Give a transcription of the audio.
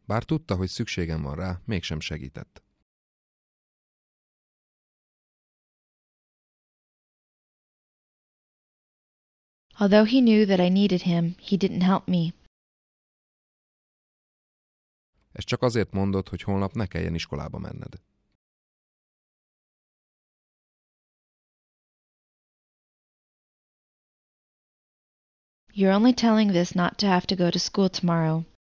Bár tudta, hogy szükségem van rá, mégsem segített. Although he knew that I needed him, he didn't help me. Ezt csak azért mondod, hogy holnap ne kelljen iskolába menned. You're only telling this not to have to go to school tomorrow.